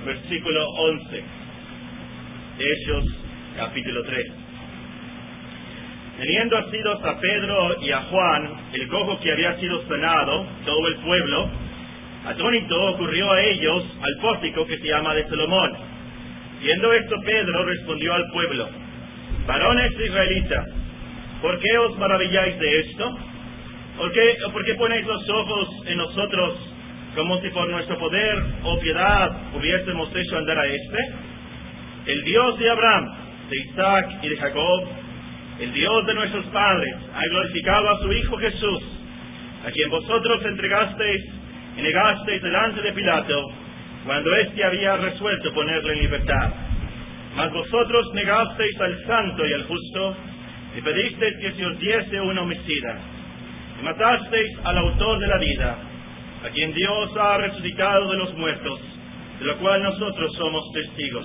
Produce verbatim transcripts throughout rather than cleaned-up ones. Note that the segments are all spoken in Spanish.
versículo once. Hechos, capítulo tres. Teniendo asidos a Pedro y a Juan, el cojo que había sido sanado, todo el pueblo, atónito ocurrió a ellos al pórtico que se llama de Salomón. Viendo esto, Pedro respondió al pueblo: varones israelitas, ¿por qué os maravilláis de esto? ¿Por qué, ¿Por qué ponéis los ojos en nosotros como si por nuestro poder o piedad hubiésemos hecho andar a este? El Dios de Abraham, de Isaac y de Jacob, el Dios de nuestros padres, ha glorificado a su Hijo Jesús, a quien vosotros entregasteis y negasteis delante de Pilato, cuando éste había resuelto ponerle en libertad. Mas vosotros negasteis al santo y al justo, y pedisteis que se os diese un homicida, y matasteis al autor de la vida, a quien Dios ha resucitado de los muertos, de lo cual nosotros somos testigos.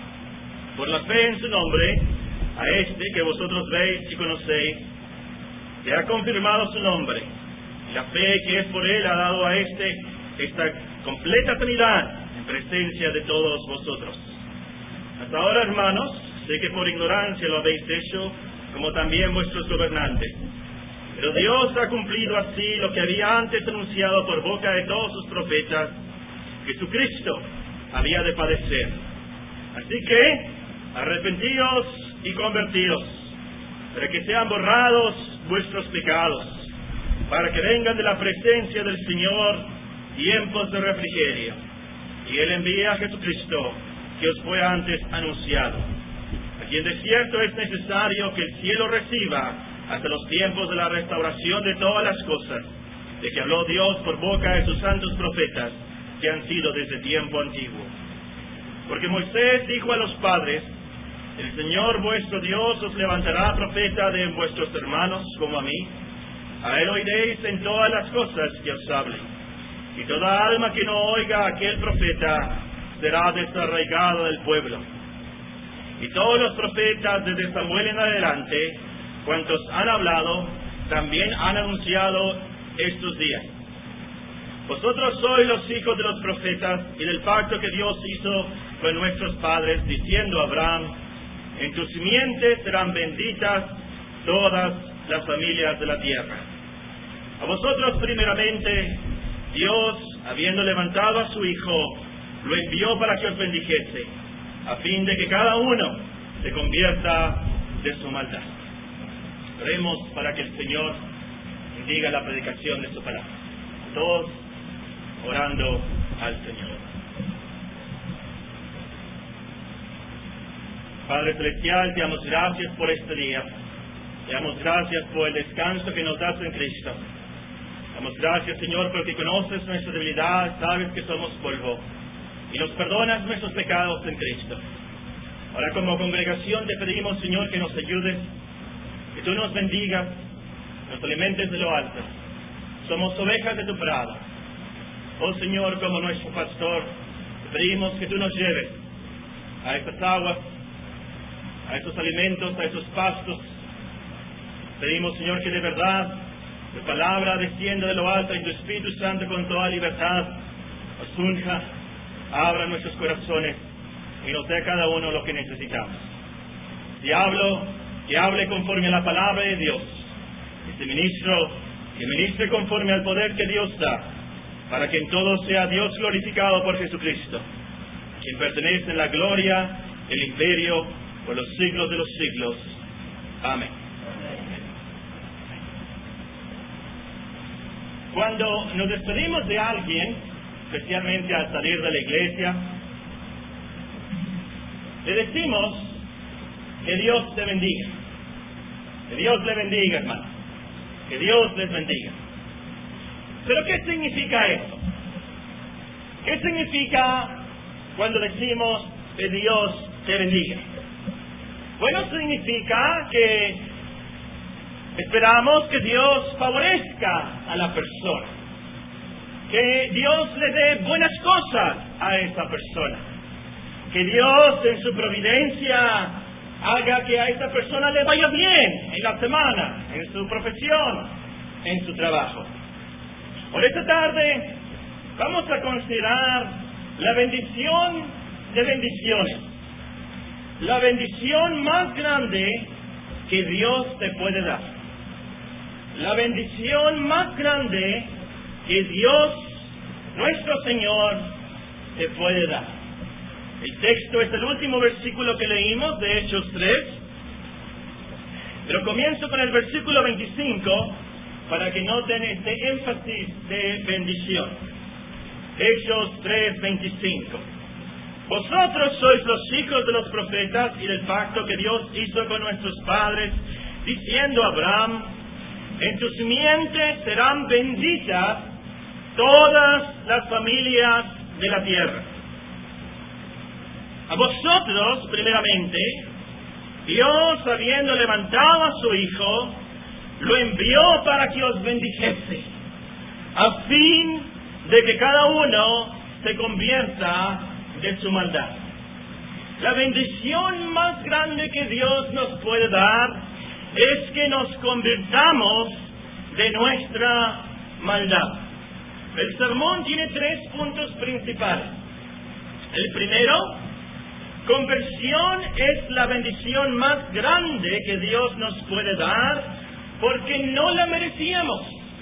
Por la fe en su nombre, a este que vosotros veis y conocéis, que ha confirmado su nombre, y la fe que es por él ha dado a este esta completa sanidad en presencia de todos vosotros. Hasta ahora, hermanos, sé que por ignorancia lo habéis hecho, como también vuestros gobernantes. Pero Dios ha cumplido así lo que había antes anunciado por boca de todos sus profetas, que su Cristo había de padecer. Así que, arrepentíos y convertidos, para que sean borrados vuestros pecados, para que vengan de la presencia del Señor tiempos de refrigerio, y Él envía a Jesucristo, que os fue antes anunciado, a quien de cierto es necesario que el cielo reciba hasta los tiempos de la restauración de todas las cosas, de que habló Dios por boca de sus santos profetas, que han sido desde tiempo antiguo. Porque Moisés dijo a los padres: el Señor vuestro Dios os levantará profeta de vuestros hermanos como a mí. A él oiréis en todas las cosas que os hablen. Y toda alma que no oiga a aquel profeta será desarraigada del pueblo. Y todos los profetas desde Samuel en adelante, cuantos han hablado, también han anunciado estos días. Vosotros sois los hijos de los profetas y del pacto que Dios hizo con nuestros padres, diciendo a Abraham: en tu simiente serán benditas todas las familias de la tierra. A vosotros primeramente, Dios, habiendo levantado a su Hijo, lo envió para que os bendijese, a fin de que cada uno se convierta de su maldad. Oremos para que el Señor bendiga la predicación de su palabra. Todos orando al Señor. Padre Celestial, te damos gracias por este día. Te damos gracias por el descanso que nos das en Cristo. Te damos gracias, Señor, porque conoces nuestra debilidad, sabes que somos polvo, y nos perdonas nuestros pecados en Cristo. Ahora, como congregación, te pedimos, Señor, que nos ayudes, que tú nos bendigas, nos alimentes de lo alto. Somos ovejas de tu prado. Oh, Señor, como nuestro pastor, te pedimos que tú nos lleves a estas aguas, a esos alimentos, a esos pastos. Pedimos, Señor, que de verdad tu palabra descienda de lo alto y tu Espíritu Santo con toda libertad nos unja, abra nuestros corazones y nos dé a cada uno lo que necesitamos. Si hablo, que hable conforme a la palabra de Dios. Y si ministro, que ministre conforme al poder que Dios da, para que en todo sea Dios glorificado por Jesucristo, a quien pertenece la gloria, el imperio, por los siglos de los siglos. Amén. Cuando nos despedimos de alguien, especialmente al salir de la iglesia, le decimos que Dios te bendiga. Que Dios le bendiga, hermano. Que Dios les bendiga. ¿Pero qué significa esto? ¿Qué significa cuando decimos que Dios te bendiga? Bueno, significa que esperamos que Dios favorezca a la persona, que Dios le dé buenas cosas a esa persona, que Dios en su providencia haga que a esa persona le vaya bien en la semana, en su profesión, en su trabajo. Por esta tarde vamos a considerar La bendición de bendiciones. La bendición más grande que Dios te puede dar. La bendición más grande que Dios, nuestro Señor, te puede dar. El texto es el último versículo que leímos de Hechos tres, pero comienzo con el versículo veinticinco para que noten este énfasis de bendición. Hechos tres, veinticinco. Vosotros sois los hijos de los profetas y del pacto que Dios hizo con nuestros padres, diciendo a Abraham: en tu simiente serán benditas todas las familias de la tierra. A vosotros, primeramente, Dios, habiendo levantado a su Hijo, lo envió para que os bendijese, a fin de que cada uno se convierta de su maldad. La bendición más grande que Dios nos puede dar es que nos convirtamos de nuestra maldad. El sermón tiene tres puntos principales. El primero, conversión es la bendición más grande que Dios nos puede dar porque no la merecíamos.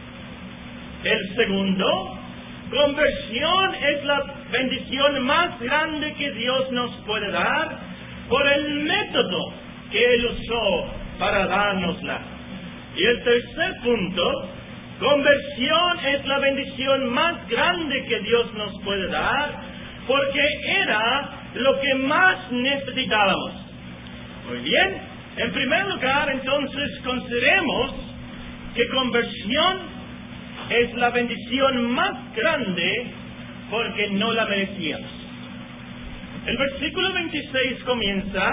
El segundo, conversión es la bendición más grande que Dios nos puede dar por el método que Él usó para dárnosla. Y el tercer punto, conversión es la bendición más grande que Dios nos puede dar porque era lo que más necesitábamos. Muy bien, en primer lugar, entonces, consideremos que conversión es la bendición más grande porque no la merecíamos. El versículo veintiséis comienza: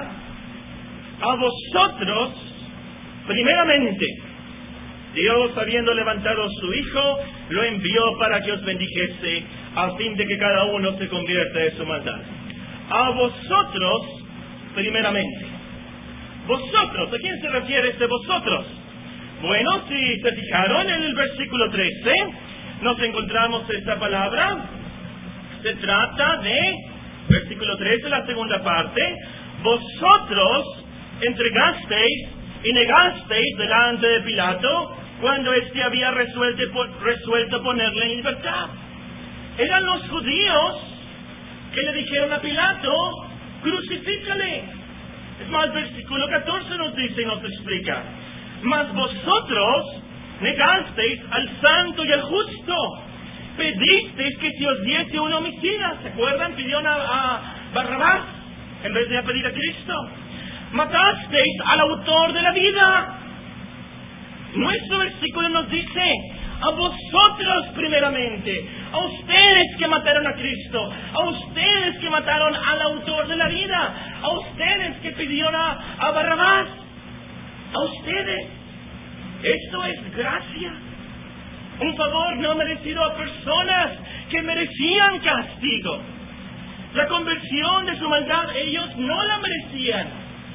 a vosotros, primeramente, Dios, habiendo levantado a su Hijo, lo envió para que os bendijese, a fin de que cada uno se convierta de su maldad. A vosotros, primeramente. Vosotros, ¿a quién se refiere este vosotros? Bueno, si se fijaron en el versículo trece, nos encontramos esta palabra. Se trata de, versículo trece, la segunda parte: vosotros entregasteis y negasteis delante de Pilato cuando éste había resuelto, resuelto ponerle en libertad. Eran los judíos que le dijeron a Pilato: crucifícale. Es más, el versículo catorce nos dice y nos explica: mas vosotros negasteis al santo y al justo, pedisteis que se os diese un homicida. ¿Se acuerdan? Pidieron a, a Barrabás en vez de a pedir a Cristo. Matasteis al autor de la vida. Nuestro versículo nos dice: a vosotros primeramente, a ustedes que mataron a Cristo, a ustedes que mataron al autor de la vida, a ustedes que pidieron a, a Barrabás, a ustedes. Esto es gracia, un favor no merecido a personas que merecían castigo. La conversión de su maldad, ellos no la merecían.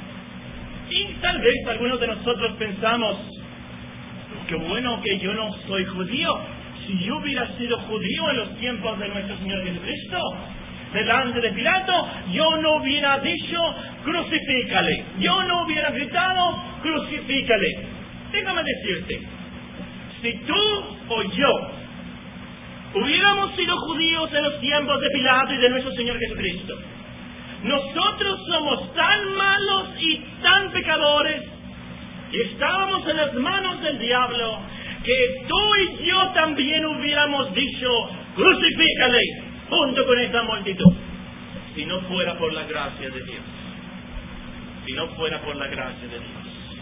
Y tal vez algunos de nosotros pensamos: qué bueno que yo no soy judío. Si yo hubiera sido judío en los tiempos de nuestro Señor Jesucristo, delante de Pilato, yo no hubiera dicho crucifícale, yo no hubiera gritado crucifícale. Déjame decirte, si tú o yo hubiéramos sido judíos en los tiempos de Pilato y de nuestro Señor Jesucristo, nosotros somos tan malos y tan pecadores y estábamos en las manos del diablo que tú y yo también hubiéramos dicho crucifícale junto con esta multitud, si no fuera por la gracia de Dios. Si no fuera por la gracia de Dios.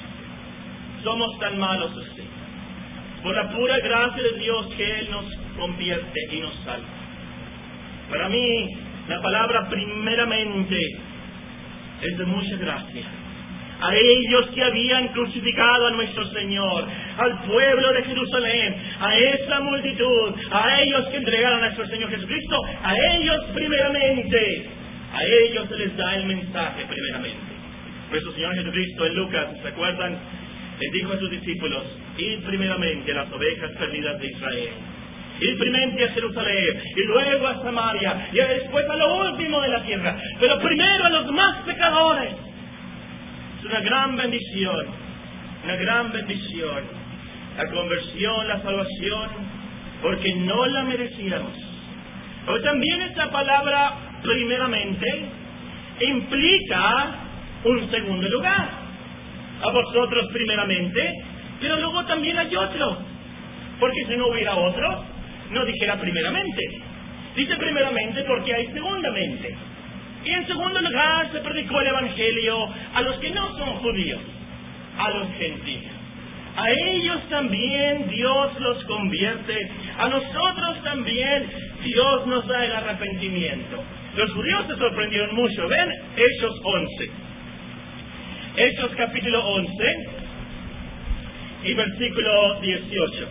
Somos tan malos así, por la pura gracia de Dios que Él nos convierte y nos salva. Para mí, la palabra primeramente es de mucha gracia. A ellos que habían crucificado a nuestro Señor, al pueblo de Jerusalén, a esa multitud, a ellos que entregaron a nuestro Señor Jesucristo, a ellos primeramente, a ellos se les da el mensaje primeramente. Nuestro Señor Jesucristo en Lucas, ¿se acuerdan? Les dijo a sus discípulos: id primeramente a las ovejas perdidas de Israel. y primeramente a Jerusalén, y luego a Samaria, y después a lo último de la tierra, pero primero a los más pecadores. Es una gran bendición, una gran bendición, la conversión, la salvación, porque no la merecíamos. Pero también esta palabra, primeramente, implica un segundo lugar. A vosotros primeramente, pero luego también hay otro, porque si no hubiera otro, no dijera primeramente. Dice primeramente porque hay segundamente. Y en segundo lugar se predicó el Evangelio a los que no son judíos, a los gentiles. A ellos también Dios los convierte, a nosotros también Dios nos da el arrepentimiento. Los judíos se sorprendieron mucho. Ven Hechos once. Hechos capítulo once y versículo dieciocho.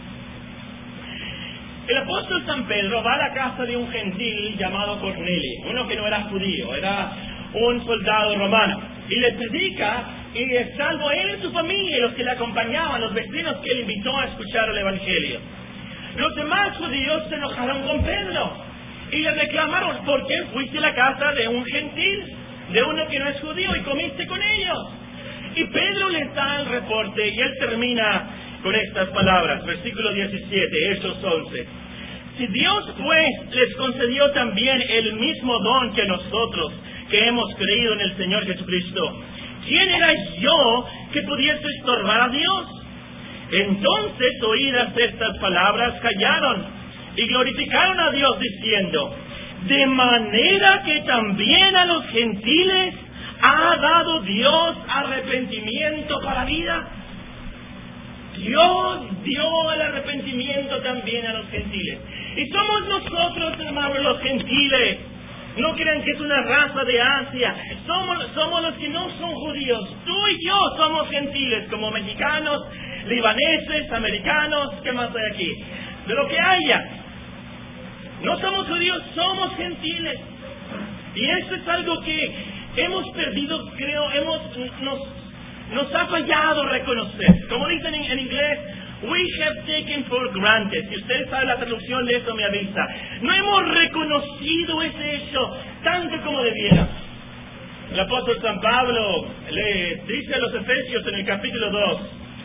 El apóstol San Pedro va a la casa de un gentil llamado Cornelio, uno que no era judío, era un soldado romano, y le predica, y salvo él y su familia y los que le acompañaban, los vecinos que él invitó a escuchar el Evangelio. Los demás judíos se enojaron con Pedro y le reclamaron: ¿por qué fuiste a la casa de un gentil, de uno que no es judío, y comiste con ellos? Y Pedro les da el reporte, y él termina con estas palabras, versículo diecisiete, Hechos once. Si Dios pues les concedió también el mismo don que a nosotros, que hemos creído en el Señor Jesucristo, ¿quién era yo que pudiese estorbar a Dios? Entonces, oídas estas palabras, callaron y glorificaron a Dios diciendo: de manera que también a los gentiles ha dado Dios arrepentimiento para vida. Dios dio el arrepentimiento también a los gentiles. Y somos nosotros, hermanos, los gentiles. No crean que es una raza de Asia. Somos, somos los que no son judíos. Tú y yo somos gentiles, como mexicanos, libaneses, americanos. ¿Qué más hay aquí? De lo que haya. No somos judíos, somos gentiles. Y esto es algo que hemos perdido, creo, hemos nos Nos ha fallado reconocer. Como dicen en, en inglés, we have taken for granted. Si ustedes saben la traducción de eso, me avisa. No hemos reconocido ese hecho tanto como debiera. El apóstol San Pablo le dice a los Efesios en el capítulo dos,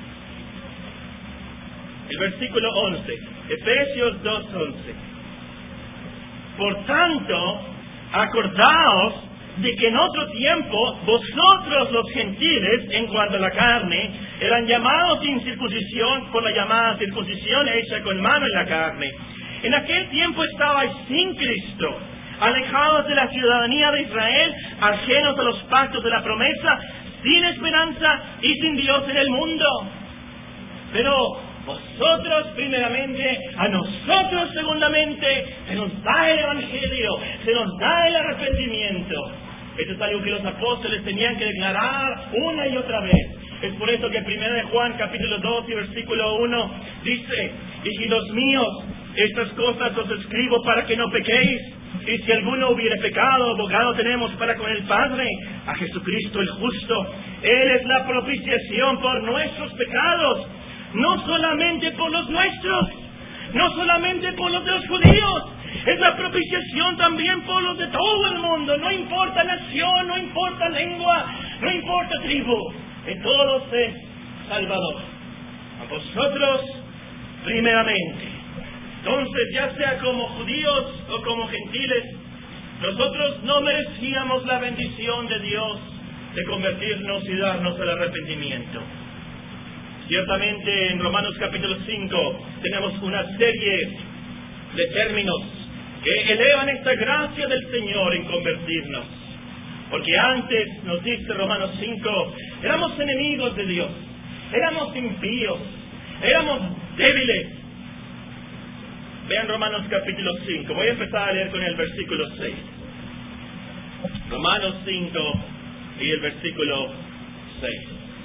el versículo once. Efesios dos, once. Por tanto, acordaos de que en otro tiempo vosotros los gentiles, en cuanto a la carne, eran llamados sin circuncisión por la llamada circuncisión hecha con mano en la carne. En aquel tiempo estabais sin Cristo, alejados de la ciudadanía de Israel, ajenos a los pactos de la promesa, sin esperanza y sin Dios en el mundo. Pero vosotros primeramente, a nosotros segundamente, se nos da el Evangelio, se nos da el arrepentimiento. Esto es algo que los apóstoles tenían que declarar una y otra vez. Es por eso que primero de Juan capítulo dos y versículo uno dice: hijitos míos, estas cosas os escribo para que no pequéis. Y si alguno hubiere pecado, abogado tenemos para con el Padre, a Jesucristo el justo. Él es la propiciación por nuestros pecados, no solamente por los nuestros, no solamente por los de los judíos, es la propiciación también por los de todo el mundo. No importa nación, no importa lengua, no importa tribu, de todos es Salvador. A vosotros primeramente. Entonces, ya sea como judíos o como gentiles, nosotros no merecíamos la bendición de Dios de convertirnos y darnos el arrepentimiento. Ciertamente en Romanos capítulo cinco tenemos una serie de términos que elevan esta gracia del Señor en convertirnos. Porque antes, nos dice Romanos cinco, éramos enemigos de Dios, éramos impíos, éramos débiles. Vean Romanos capítulo cinco, voy a empezar a leer con el versículo seis. Romanos cinco y el versículo seis.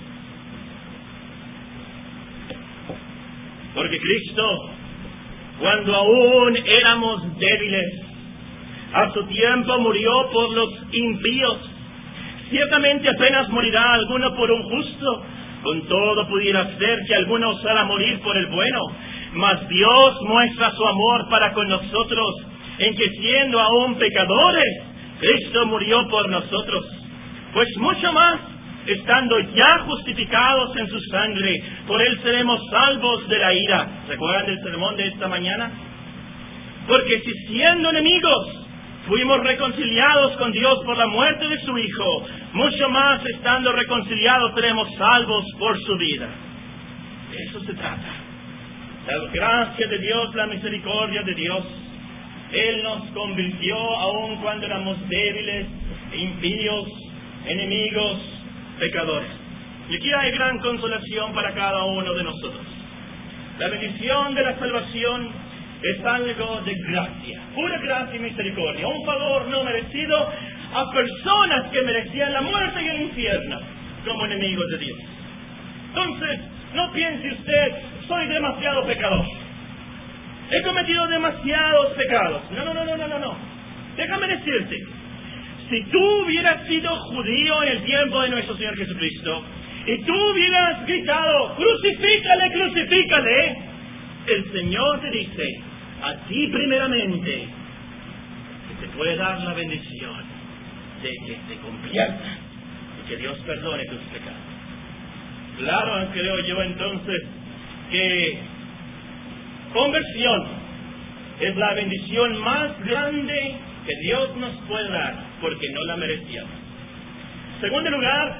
Porque Cristo, cuando aún éramos débiles, a su tiempo murió por los impíos. Ciertamente apenas morirá alguno por un justo, con todo pudiera ser que alguno osara morir por el bueno. Mas Dios muestra su amor para con nosotros, en que siendo aún pecadores, Cristo murió por nosotros. Pues mucho más, estando ya justificados en su sangre, por él seremos salvos de la ira. ¿Recuerdan el sermón de esta mañana? Porque si siendo enemigos fuimos reconciliados con Dios por la muerte de su Hijo, mucho más estando reconciliados seremos salvos por su vida. De eso se trata. La gracia de Dios, la misericordia de Dios. Él nos convirtió aun cuando éramos débiles, impíos, enemigos, pecadores. Y aquí hay gran consolación para cada uno de nosotros. La bendición de la salvación es algo de gracia, pura gracia y misericordia, un favor no merecido a personas que merecían la muerte y el infierno como enemigos de Dios. Entonces, no piense usted, soy demasiado pecador, he cometido demasiados pecados. No, no, no, no, no, no, no. Déjame decirte, si tú hubieras sido judío en el tiempo de nuestro Señor Jesucristo, y tú hubieras gritado, crucifícale, crucifícale, el Señor te dice, a ti primeramente, que te puede dar la bendición de que te conviertas y que Dios perdone tus pecados. Claro, creo yo entonces que conversión es la bendición más grande que Dios nos puede dar, porque no la merecíamos. En segundo lugar,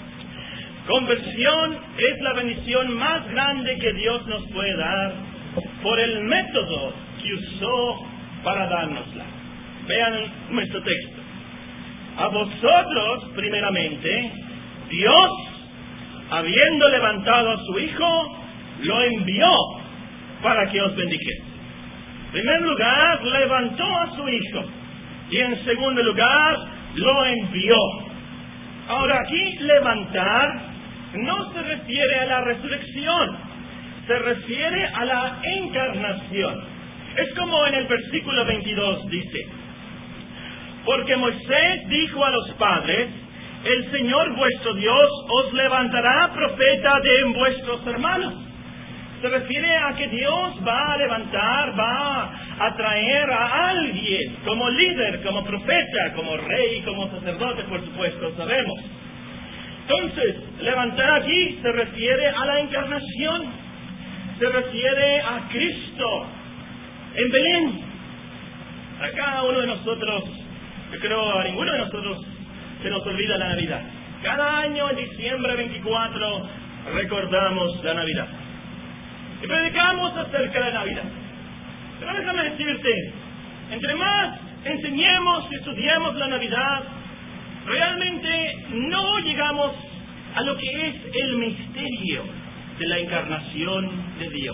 conversión es la bendición más grande que Dios nos puede dar por el método que usó para dárnosla. Vean nuestro texto. A vosotros, primeramente, Dios, habiendo levantado a su Hijo, lo envió para que os bendijese. En primer lugar, levantó a su Hijo. Y en segundo lugar, lo envió. Ahora, aquí levantar no se refiere a la resurrección, se refiere a la encarnación. Es como en el versículo veintidós dice, porque Moisés dijo a los padres, el Señor vuestro Dios os levantará profeta de vuestros hermanos. Se refiere a que Dios va a levantar, va a traer a alguien como líder, como profeta, como rey, como sacerdote, por supuesto, sabemos. Entonces, levantar aquí se refiere a la encarnación, se refiere a Cristo en Belén. A cada uno de nosotros, yo creo a ninguno de nosotros se nos olvida la Navidad. Cada año en diciembre veinticuatro recordamos la Navidad. Y predicamos acerca de la Navidad. Pero déjame decirte, entre más enseñemos y estudiemos la Navidad, realmente no llegamos a lo que es el misterio de la encarnación de Dios.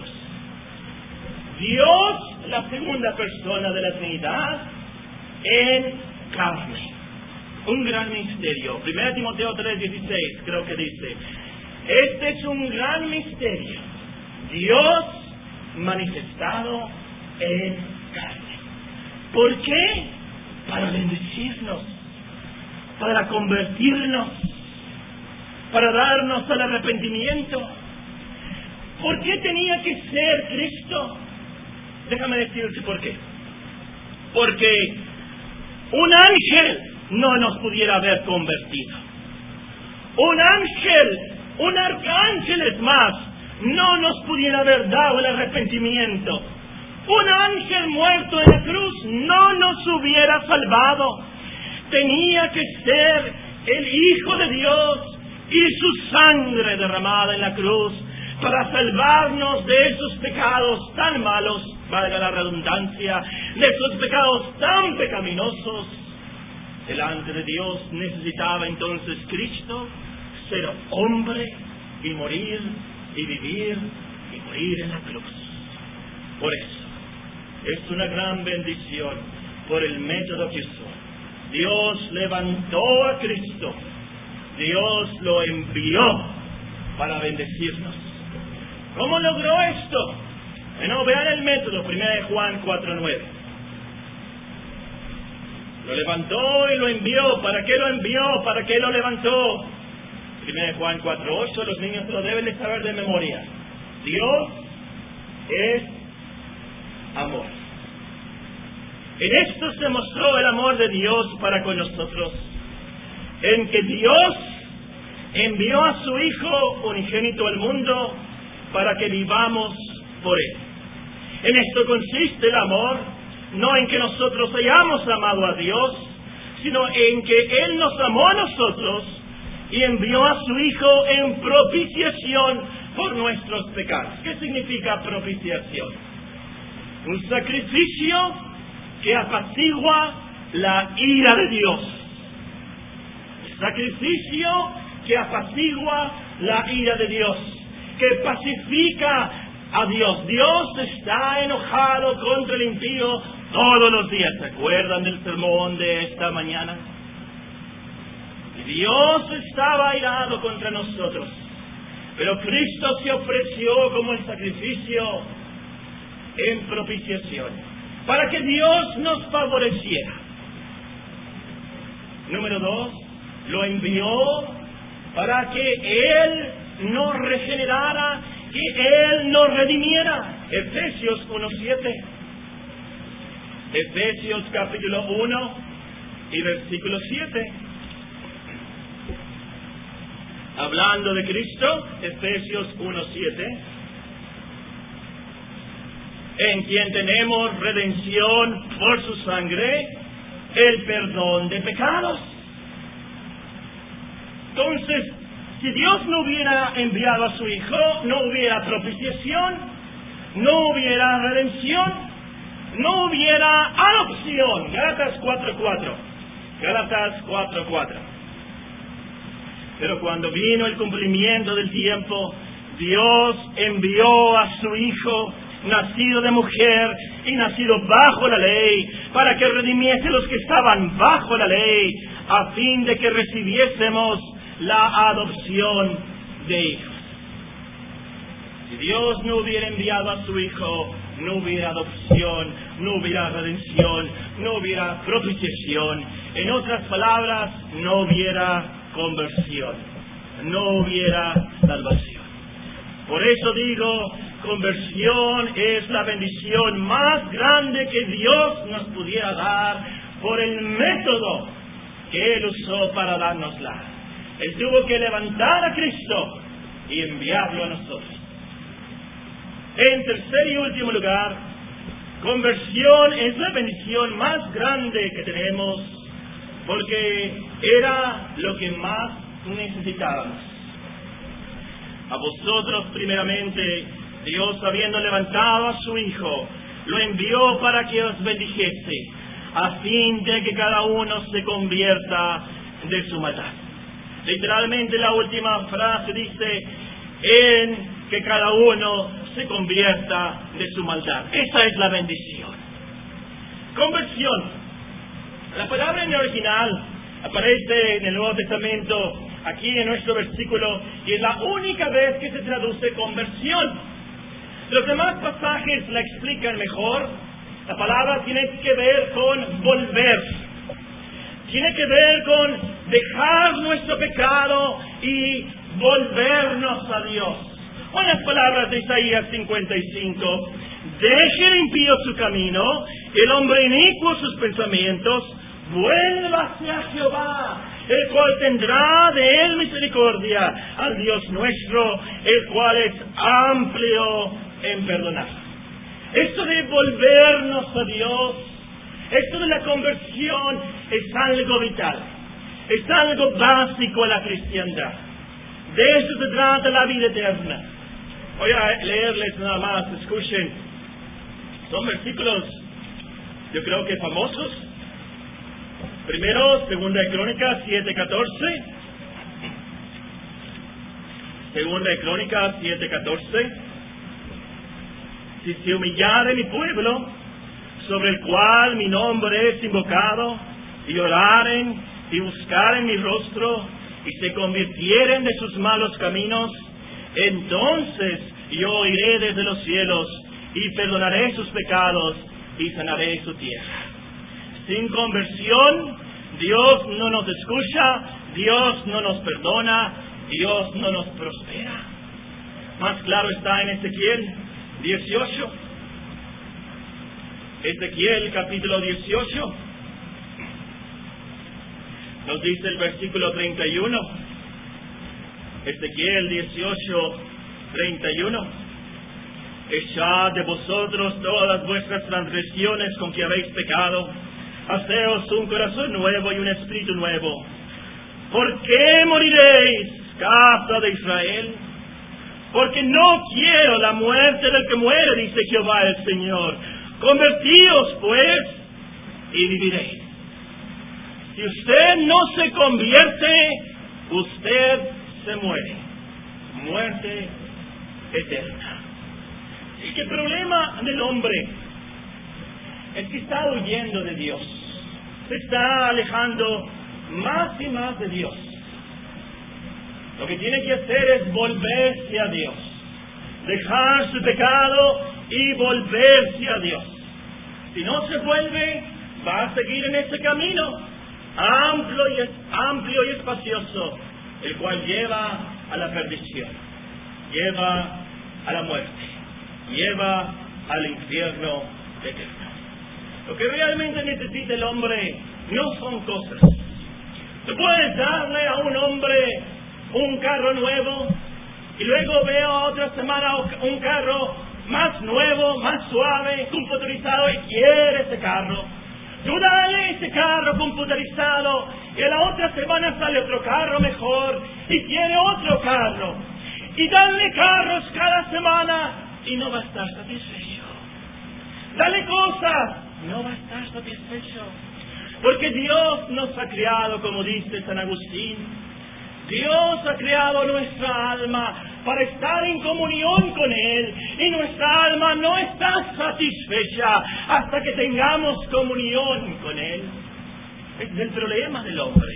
Dios, la segunda persona de la Trinidad, en carne. Un gran misterio. Primera Timoteo tres dieciséis creo que dice, este es un gran misterio. Dios manifestado en carne. ¿Por qué? Para bendecirnos, para convertirnos, para darnos al arrepentimiento. ¿Por qué tenía que ser Cristo? Déjame decirte por qué. Porque un ángel no nos pudiera haber convertido. Un ángel, un arcángel es más, no nos pudiera haber dado el arrepentimiento. Un ángel muerto en la cruz no nos hubiera salvado. Tenía que ser el Hijo de Dios y su sangre derramada en la cruz para salvarnos de esos pecados tan malos, valga la redundancia, de esos pecados tan pecaminosos. Delante de Dios necesitaba entonces Cristo ser hombre y morir y vivir y morir en la cruz. Por eso, es una gran bendición por el método que usó. Dios levantó a Cristo, Dios lo envió para bendecirnos. ¿Cómo logró esto? Bueno, vean el método, primera de Juan cuatro nueve. Lo levantó y lo envió. ¿Para qué lo envió? ¿Para qué lo levantó? primera de Juan cuatro ocho, los niños lo deben de saber de memoria. Dios es amor. En esto se mostró el amor de Dios para con nosotros, en que Dios envió a su Hijo unigénito al mundo para que vivamos por Él. En esto consiste el amor, no en que nosotros hayamos amado a Dios, sino en que Él nos amó a nosotros y envió a su Hijo en propiciación por nuestros pecados. ¿Qué significa propiciación? Un sacrificio que apacigua la ira de Dios. Un sacrificio que apacigua la ira de Dios, que pacifica a Dios. Dios está enojado contra el impío todos los días. ¿Se acuerdan del sermón de esta mañana? Dios estaba airado contra nosotros, pero Cristo se ofreció como el sacrificio en propiciación, para que Dios nos favoreciera. Número dos, lo envió para que Él nos regenerara, que Él nos redimiera. Efesios uno siete. Efesios capítulo uno y versículo siete. Hablando de Cristo, Efesios uno siete. En quien tenemos redención por su sangre, el perdón de pecados. Entonces, si Dios no hubiera enviado a su Hijo, no hubiera propiciación, no hubiera redención, no hubiera adopción. Gálatas cuatro cuatro. Gálatas cuatro cuatro. Pero cuando vino el cumplimiento del tiempo, Dios envió a su Hijo, nacido de mujer y nacido bajo la ley, para que redimiese los que estaban bajo la ley, a fin de que recibiésemos la adopción de hijos. Si Dios no hubiera enviado a su Hijo, no hubiera adopción, no hubiera redención, no hubiera propiciación. En otras palabras, no hubiera conversión, no hubiera salvación. Por eso digo, conversión es la bendición más grande que Dios nos pudiera dar por el método que Él usó para dárnosla. Él tuvo que levantar a Cristo y enviarlo a nosotros. En tercer y último lugar, conversión es la bendición más grande que tenemos, porque era lo que más necesitábamos. A vosotros primeramente, Dios, habiendo levantado a su Hijo, lo envió para que os bendijese, a fin de que cada uno se convierta de su maldad. Literalmente la última frase dice, en que cada uno se convierta de su maldad. Esa es la bendición. Conversión. La palabra en el original aparece en el Nuevo Testamento, aquí en nuestro versículo, y es la única vez que se traduce conversión. Los demás pasajes la explican mejor. La palabra tiene que ver con volver. Tiene que ver con dejar nuestro pecado y volvernos a Dios. O en las palabras de Isaías cincuenta y cinco, deje el impío su camino, el hombre inicuo sus pensamientos, vuélvase a Jehová, el cual tendrá de él misericordia, al Dios nuestro, el cual es amplio en perdonar. Esto de volvernos a Dios, esto de la conversión es algo vital, es algo básico a la cristiandad. De eso se trata la vida eterna. Voy a leerles nada más, escuchen. Son versículos, yo creo que famosos. Primero, Segunda de Crónicas siete catorce. Segunda de Crónicas siete catorce. Si se humillare mi pueblo, sobre el cual mi nombre es invocado, y oraren y buscaren mi rostro, y se convirtieren de sus malos caminos, entonces yo oiré desde los cielos, y perdonaré sus pecados, y sanaré su tierra. Sin conversión, Dios no nos escucha, Dios no nos perdona, Dios no nos prospera. Más claro está en Ezequiel, dieciocho. Ezequiel capítulo dieciocho. Nos dice el versículo treinta y uno. Ezequiel dieciocho, treinta y uno. Echad de vosotros todas vuestras transgresiones con que habéis pecado. Haceos un corazón nuevo y un espíritu nuevo. ¿Por qué moriréis, casa de Israel? Porque no quiero la muerte del que muere, dice Jehová el Señor. Convertíos, pues, y viviréis. Si usted no se convierte, usted se muere. Muerte eterna. ¿Y qué problema del hombre? Es que está huyendo de Dios. Se está alejando más y más de Dios. Lo que tiene que hacer es volverse a Dios. Dejar su pecado y volverse a Dios. Si no se vuelve, va a seguir en ese camino amplio y, amplio y espacioso, el cual lleva a la perdición, lleva a la muerte, lleva al infierno eterno. Lo que realmente necesita el hombre no son cosas. Tú puedes darle a un hombre un carro nuevo y luego veo otra semana un carro más nuevo, más suave, computarizado, y quiere ese carro. Tú dale ese carro computarizado y a la otra semana sale otro carro mejor y quiere otro carro. Y dale carros cada semana y no va a estar satisfecho. Dale cosas, no va a estar satisfecho. Porque Dios nos ha creado, como dice San Agustín, Dios ha creado nuestra alma para estar en comunión con Él, y nuestra alma no está satisfecha hasta que tengamos comunión con Él. Es el problema del hombre.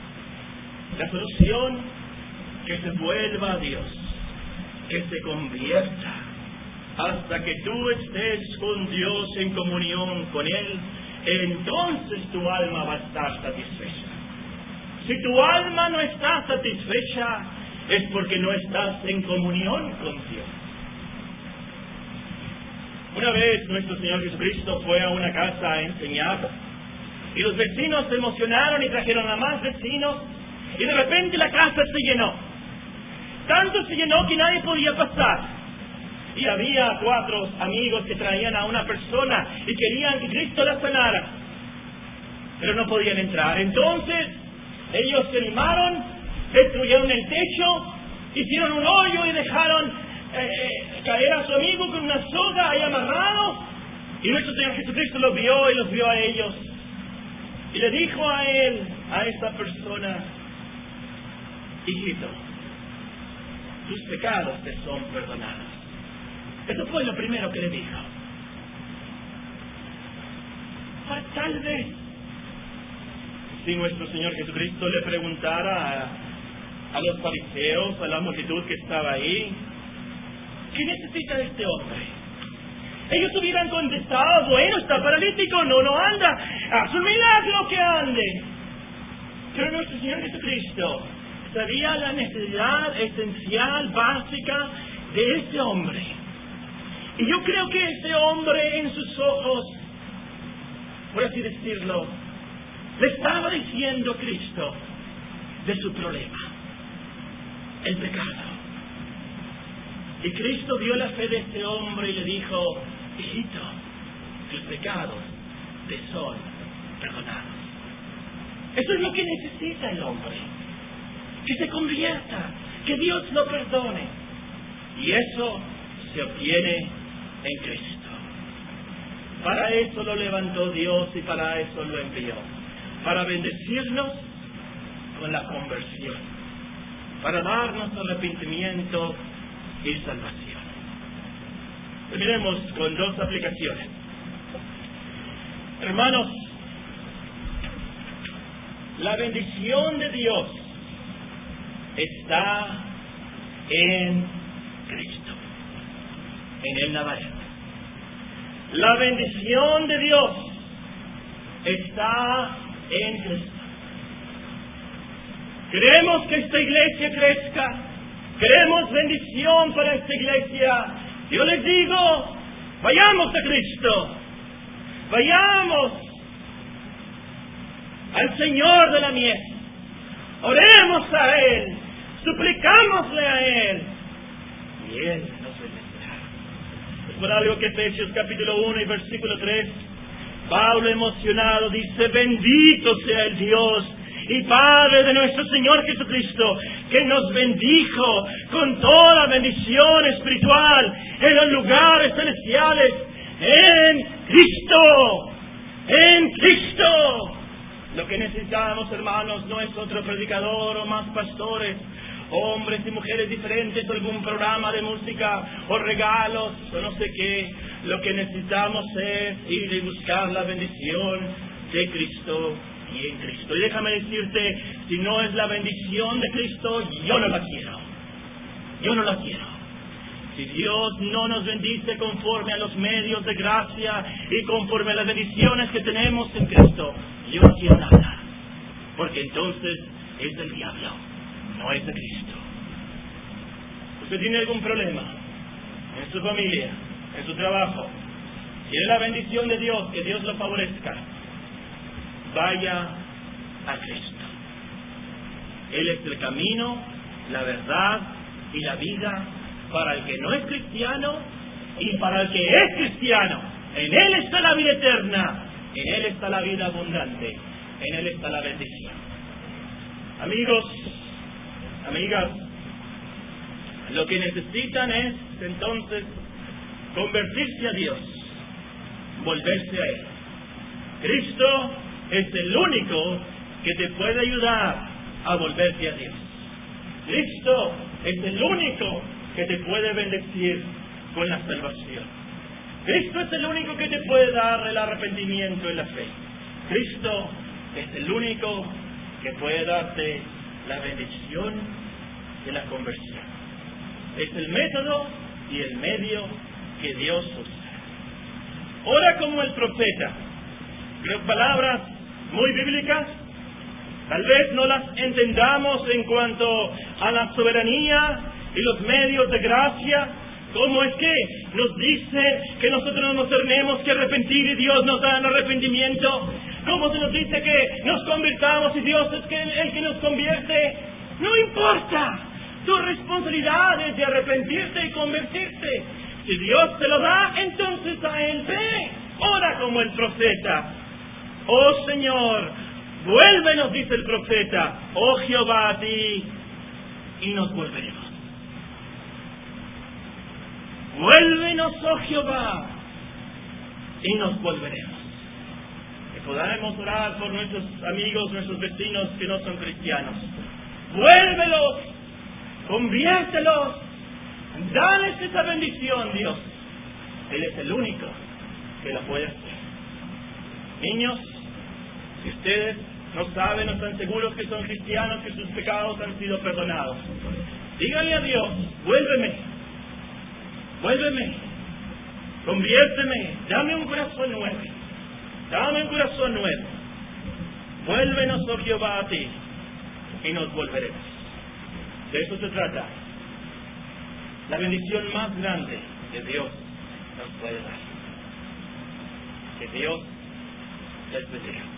La solución, que se vuelva a Dios, que se convierta. Hasta que tú estés con Dios en comunión con Él, entonces tu alma va a estar satisfecha. Si tu alma no está satisfecha, es porque no estás en comunión con Dios. Una vez nuestro Señor Jesucristo fue a una casa a enseñar, y los vecinos se emocionaron y trajeron a más vecinos, y de repente la casa se llenó. Tanto se llenó que nadie podía pasar. Y había cuatro amigos que traían a una persona y querían que Cristo la sanara, pero no podían entrar. Entonces ellos se animaron, destruyeron el techo, hicieron un hoyo y dejaron eh, caer a su amigo con una soga ahí amarrado. Y nuestro Señor Jesucristo los vio y los vio a ellos. Y le dijo a él, a esta persona: hijito, tus pecados te son perdonados. Eso fue lo primero que le dijo. Pues, tal vez, si nuestro Señor Jesucristo le preguntara a, a los fariseos, a la multitud que estaba ahí, ¿qué necesita este hombre? Ellos hubieran contestado: bueno, está paralítico, no, no anda, haz un milagro que ande. Pero nuestro Señor Jesucristo sabía la necesidad esencial, básica de ese hombre. Y yo creo que ese hombre, en sus ojos, por así decirlo, le estaba diciendo Cristo de su problema, el pecado. Y Cristo vio la fe de este hombre y le dijo: hijito, tus pecados te son perdonados. Eso es lo que necesita el hombre, que se convierta, que Dios lo perdone. Y eso se obtiene en Cristo. Para eso lo levantó Dios y para eso lo envió, para bendecirnos con la conversión, para darnos arrepentimiento y salvación. Terminemos con dos aplicaciones. Hermanos, la bendición de Dios está en Cristo. En Él nada es. La bendición de Dios está en Cristo. Queremos que esta iglesia crezca. Queremos bendición para esta iglesia. Yo les digo, vayamos a Cristo, vayamos al Señor de la mies, oremos a Él, suplicámosle a Él, y Él nos bendecirá. Es por algo que Efesios capítulo uno y versículo tres, Pablo emocionado dice: bendito sea el Dios y Padre de nuestro Señor Jesucristo, que nos bendijo con toda bendición espiritual en los lugares celestiales, en Cristo, en Cristo. Lo que necesitamos, hermanos, no es otro predicador o más pastores, hombres y mujeres diferentes, o algún programa de música, o regalos, o no sé qué. Lo que necesitamos es ir y buscar la bendición de Cristo y en Cristo. Y déjame decirte, si no es la bendición de Cristo, yo no la quiero. Yo no la quiero. Si Dios no nos bendice conforme a los medios de gracia y conforme a las bendiciones que tenemos en Cristo, yo no quiero nada. Porque entonces es del diablo, no es de Cristo. ¿Usted tiene algún problema en su familia, en su trabajo? ¿Quiere la bendición de Dios, que Dios lo favorezca? Vaya a Cristo. Él es el camino, la verdad y la vida para el que no es cristiano y para el que es cristiano. En Él está la vida eterna, en Él está la vida abundante, en Él está la bendición. Amigos, amigas, lo que necesitan es entonces convertirse a Dios, volverse a Él. Cristo es el único que te puede ayudar a volverte a Dios. Cristo es el único que te puede bendecir con la salvación. Cristo es el único que te puede dar el arrepentimiento y la fe. Cristo es el único que puede darte la bendición de la conversión. Es el método y el medio que Dios usa. Ora como el profeta. Creo palabras muy bíblicas, tal vez no las entendamos en cuanto a la soberanía y los medios de gracia. ¿Cómo es que nos dice que nosotros nos tenemos que arrepentir y Dios nos da el arrepentimiento? ¿Cómo se nos dice que nos convirtamos y Dios es que el que nos convierte? No importa. Tu responsabilidad es de arrepentirte y convertirte. Si Dios te lo da, entonces a Él ve. Ora como el profeta. Oh Señor, vuélvenos, dice el profeta, oh Jehová, a ti, y nos volveremos. Vuélvenos, oh Jehová, y nos volveremos. Que podamos orar por nuestros amigos, nuestros vecinos que no son cristianos. Vuélvelos, conviértelos, dales esa bendición, Dios. Él es el único que la puede hacer. Niños, si ustedes no saben, no están seguros que son cristianos, que sus pecados han sido perdonados, díganle a Dios: vuélveme, vuélveme, conviérteme, dame un corazón nuevo, dame un corazón nuevo. Vuélvenos, oh Jehová, a ti, y nos volveremos. De eso se trata. La bendición más grande que Dios nos puede dar. Que Dios les bendiga.